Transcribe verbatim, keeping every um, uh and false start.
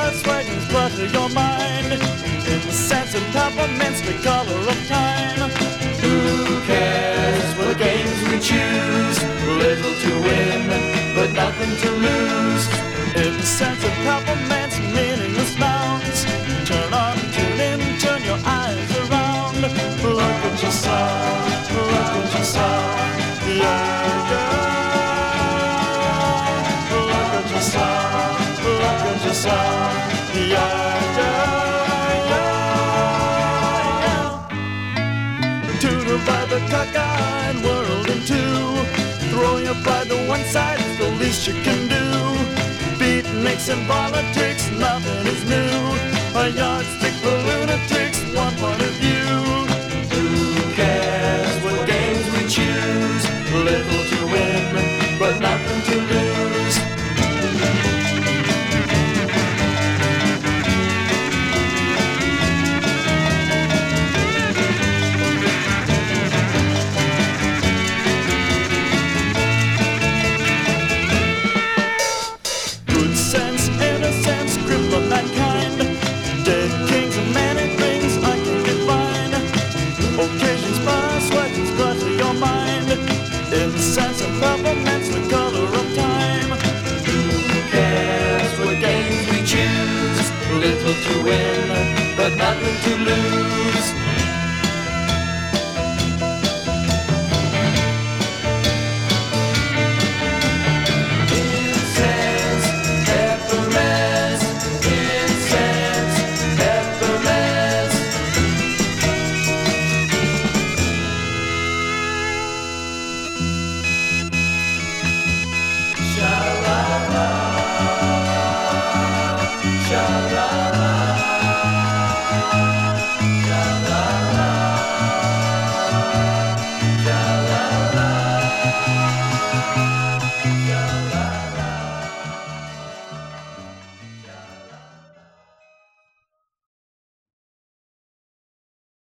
persuasions butter your mind. In the sense of peppermints, the color of time. Who cares what games we choose? Little to win, but nothing to lose. In the sense of peppermints, meaningless nouns. Turn on, tune in, turn your eyes around. Look at yourself, look at yourself. Yeah, yeah. Look at yourself, look at yourself. Yeah, yeah, yeah, yeah. Tutor by the cockeyed world in two. Throw your pride to one side is the least you can do. Beatniks and politics, nothing is new. A yardstick for lunatics, one point of view. Who cares what games we choose? Little to win, but nothing to lose. Good sense, innocence, grip of mankind. Dead kings and many things I can define. Occasions, persuasions, butter your mind. In the sense of peppermints, the color of time. Who cares what games we choose? Little to